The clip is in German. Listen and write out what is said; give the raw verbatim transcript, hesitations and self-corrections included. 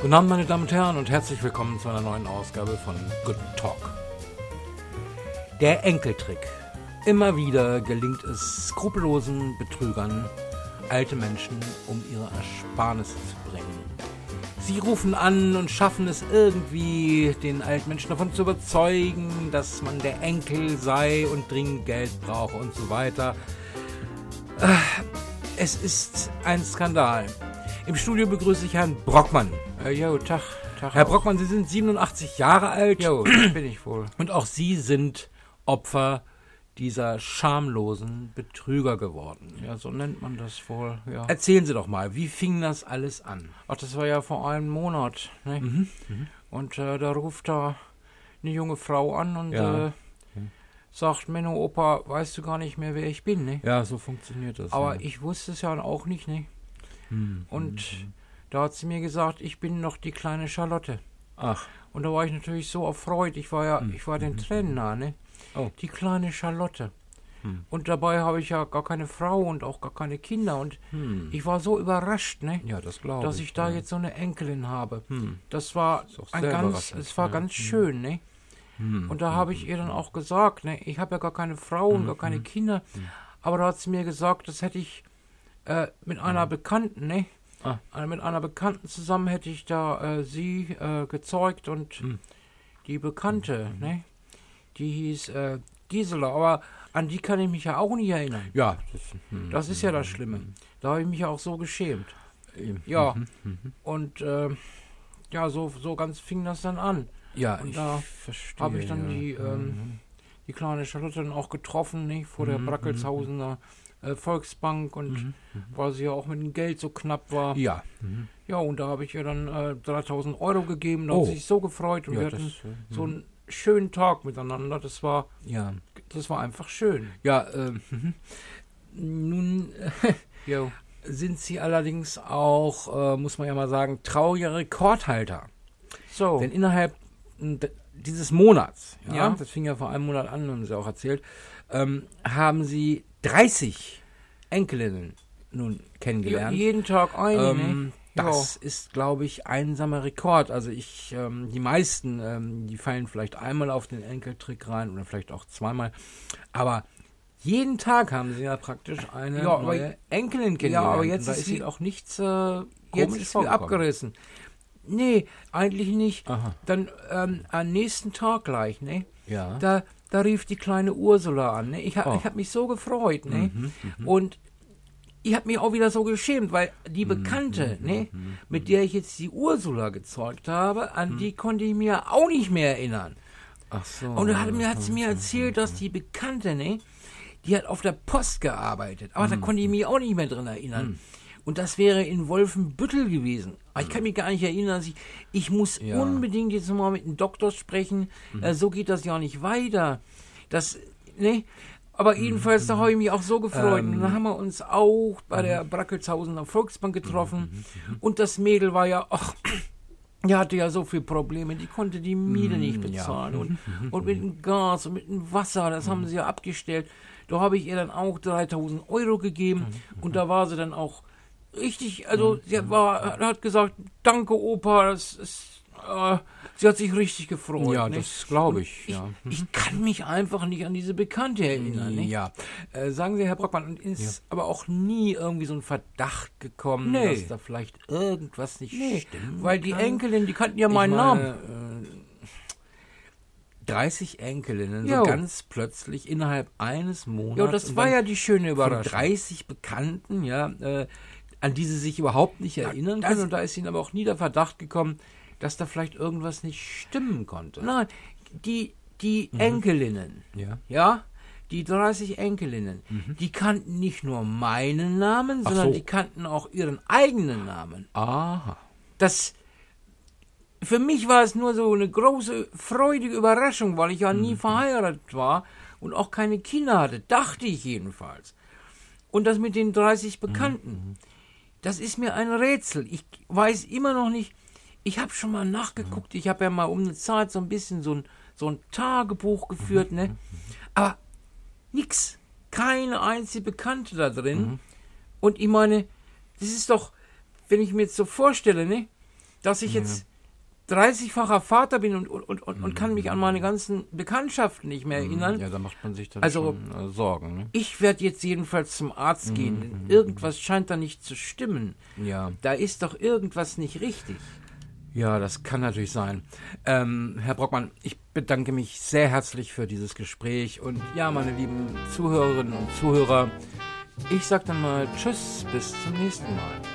Guten Abend, meine Damen und Herren, und herzlich willkommen zu einer neuen Ausgabe von Good Talk. Der Enkeltrick. Immer wieder gelingt es skrupellosen Betrügern, alte Menschen um ihre Ersparnisse zu bringen. Sie rufen an und schaffen es irgendwie, den alten Menschen davon zu überzeugen, dass man der Enkel sei und dringend Geld brauche und so weiter. Es ist ein Skandal. Im Studio begrüße ich Herrn Brockmann. Äh, jo, Tag, Tag. Herr Brockmann, Sie sind siebenundachtzig Jahre alt. Jo, das bin ich wohl. Und auch Sie sind Opfer dieser schamlosen Betrüger geworden. Ja, so nennt man das wohl, ja. Erzählen Sie doch mal, wie fing das alles an? Ach, das war ja vor einem Monat, ne? Mhm. Mhm. Und äh, da ruft da eine junge Frau an und Ja. äh, sagt, Menno, Opa, weißt du gar nicht mehr, wer ich bin, ne? Ja, so funktioniert das. Aber ja. ich wusste es ja auch nicht, ne? Hm. Und da hat sie mir gesagt, ich bin noch die kleine Charlotte. Ach. Und da war ich natürlich so erfreut. Ich war ja, ich war den Tränen nah, ne? Oh. Die kleine Charlotte. Hm. Und dabei habe ich ja gar keine Frau und auch gar keine Kinder. Und Hm. ich war so überrascht, ne? Ja, das glaube ich. dass ich da ja. jetzt so eine Enkelin habe. Hm. Das war Ist auch ein sehr ganz, überraschend, es war ja. ganz Hm. schön, ne? Hm. Und da habe ich ihr dann auch gesagt, ne? Ich habe ja gar keine Frau und gar keine Kinder. Aber da hat sie mir gesagt, das hätte ich äh, mit einer Bekannten, ne? Ah. Äh, mit einer Bekannten zusammen hätte ich da äh, sie äh, gezeugt und Hm. die Bekannte, ne? Die hieß äh, Gisela, aber an die kann ich mich ja auch nicht erinnern. Ja, das, hm. Das ist ja das Schlimme. Da habe ich mich ja auch so geschämt. Eben. Ja, Mhm. Mhm. und äh, ja, so, so ganz fing das dann an. Ja, Und ich da verstehe. habe ich dann ja. die, ähm, die kleine Charlotte dann auch getroffen, nicht? Vor der Mhm, Brackelshausener äh, Volksbank und Mhm. weil sie ja auch mit dem Geld so knapp war. Ja. Mhm. Ja, und da habe ich ihr dann äh, dreitausend Euro gegeben. Da Oh. hat sie sich so gefreut und Ja, wir das, hatten äh, so einen schönen Tag miteinander. Das war, Ja. das war einfach schön. Ja, ähm, mhm. nun Jo. sind Sie allerdings auch, äh, muss man ja mal sagen, trauriger Rekordhalter. So. Denn innerhalb m, d- dieses Monats, ja, Ja. das fing ja vor einem Monat an, haben Sie auch erzählt, ähm, haben Sie dreißig Enkelinnen nun kennengelernt. jeden Tag eine, Ähm, ne? das ist, glaube ich, einsamer Rekord. Also ich, ähm, die meisten, ähm, die fallen vielleicht einmal auf den Enkeltrick rein oder vielleicht auch zweimal. Aber jeden Tag haben sie ja praktisch eine Ja, aber- neue Enkelin Ja, kennengelernt. aber Und jetzt da ist ist sie- ihnen auch nichts äh, Jetzt komisch ist sie vorgekommen. abgerissen. Nee, eigentlich nicht. Aha. Dann ähm, am nächsten Tag gleich, ne? Ja. Da, da rief die kleine Ursula an, ne? Ich, ha, Oh. ich habe mich so gefreut, ne? Mhm, Und ich habe mich auch wieder so geschämt, weil die Bekannte, ne, mit der ich jetzt die Ursula gezeugt habe, an die konnte ich mir auch nicht mehr erinnern. Ach so. Und dann hat, mir, hat sie mir erzählt, dass die Bekannte, ne, die hat auf der Post gearbeitet. Aber da konnte ich mich auch nicht mehr dran erinnern. Und das wäre in Wolfenbüttel gewesen. Aber ich kann mich gar nicht erinnern, dass ich, ich muss Ja. unbedingt jetzt mal mit dem Doktor sprechen. Äh, so geht das ja nicht weiter. Das, ne? Aber jedenfalls, da habe ich mich auch so gefreut. Ähm. Und dann haben wir uns auch bei der Brackelshausener Volksbank getroffen. Und das Mädel war ja, ach, die hatte ja so viele Probleme, die konnte die Miete nicht bezahlen. Und, und mit dem Gas und mit dem Wasser, das haben sie ja abgestellt. Da habe ich ihr dann auch dreitausend Euro gegeben. Und da war sie dann auch richtig, also sie war, hat gesagt, danke Opa, das ist, äh, sie hat sich richtig gefreut. Ja, ne? das glaube Und ich, ja. Ich kann mich einfach nicht an diese Bekannte erinnern. Ne? Ja. Äh, sagen Sie, Herr Brockmann, und ist aber auch nie irgendwie so ein Verdacht gekommen, Nee. dass da vielleicht irgendwas nicht Nee, stimmt? weil die Enkelin, die kannten ja meinen ich Namen. meine, äh, dreißig Enkelinnen, Jo. so ganz plötzlich innerhalb eines Monats. Ja, das und war dann ja die schöne von Überraschung. dreißig Bekannten, ja, äh, an die sie sich überhaupt nicht erinnern das- können. Und da ist ihnen aber auch nie der Verdacht gekommen, dass da vielleicht irgendwas nicht stimmen konnte. Nein, die, die Enkelinnen, Ja. ja, die dreißig Enkelinnen, die kannten nicht nur meinen Namen, Ach sondern so. die kannten auch ihren eigenen Namen. Aha. Das, für mich war es nur so eine große, freudige Überraschung, weil ich ja nie verheiratet war und auch keine Kinder hatte, dachte ich jedenfalls. Und das mit den dreißig Bekannten, das ist mir ein Rätsel. Ich weiß immer noch nicht, ich habe schon mal nachgeguckt, ich habe ja mal um eine Zeit so ein bisschen so ein, so ein Tagebuch geführt, ne? Aber nix, keine einzige Bekannte da drin. Und ich meine, das ist doch, wenn ich mir jetzt so vorstelle, ne? dass ich jetzt dreißigfacher Vater bin und, und, und, und kann mich an meine ganzen Bekanntschaften nicht mehr erinnern. Ja, da macht man sich dann also, schon äh, Sorgen. Ne? Ich werde jetzt jedenfalls zum Arzt gehen. Mhm. Irgendwas scheint da nicht zu stimmen. Ja. Da ist doch irgendwas nicht richtig. Ja, das kann natürlich sein. Ähm, Herr Brockmann, ich bedanke mich sehr herzlich für dieses Gespräch. Und ja, meine lieben Zuhörerinnen und Zuhörer, ich sag dann mal Tschüss, bis zum nächsten Mal.